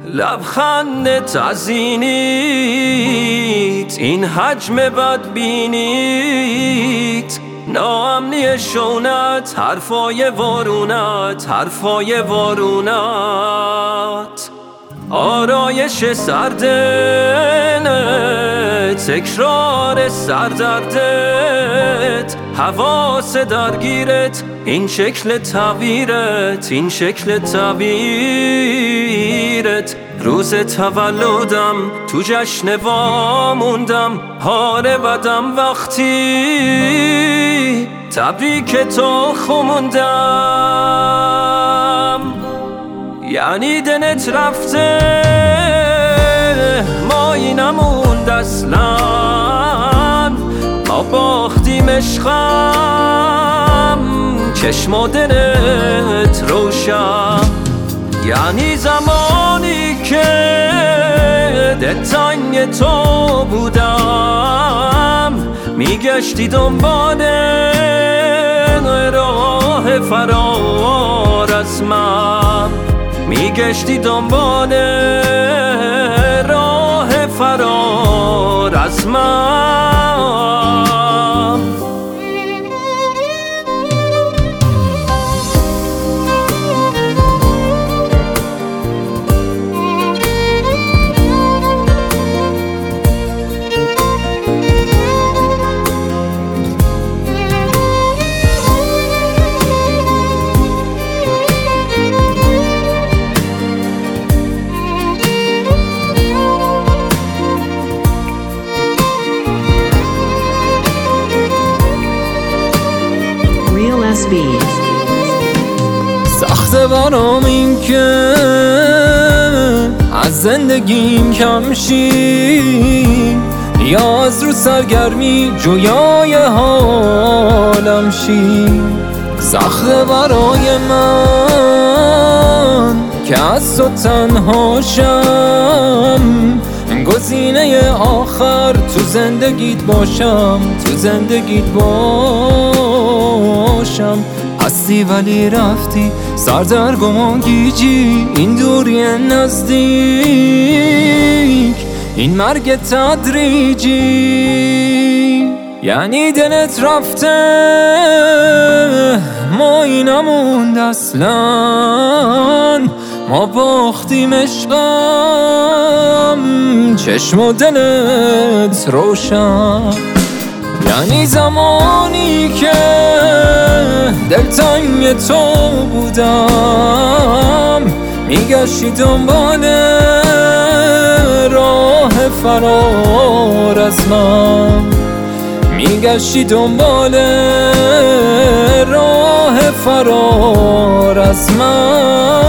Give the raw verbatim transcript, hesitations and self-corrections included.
لبخندت از اینیت، این حجم بدبینیت، ناامنی شونت، حرفای وارونت، حرفای وارونت، آرایش سردنت، تکرار سردردت، حواس درگیرت، این شکل تعبیرت، این شکل تعبیرت. روز تولدم تو جشن واموندم، حال بدم وقتی تبریک تو خموندم. یعنی دلت رفته ما اینموند اصلا، ما باختیم عشقم، چشم و دلت روشن. یعنی زمانی که دلتنگ تو بودم، میگشتی دنبال راه فرار از من، میگشتی دنبال راه فرار از من. سخته برام این که از زندگیم کم شی، یا از رو سرگرمی جویای حالم شی. سخته برای من که از تو تنها شم، گزینه آخر تو زندگیت باشم، تو زندگیت باشم. هستی ولی رفتی، سردرگم گیجی، این دوری نزدیک، این مرگ تدریجی. یعنی دلت رفته ما اینموند اصلا، ما باختیم عشقم، چشم و دلت روشن. یعنی زمانی که دلتنگ تو بودم، میگشتی دنبال راه فرار از من، میگشتی دنبال راه فرار از من.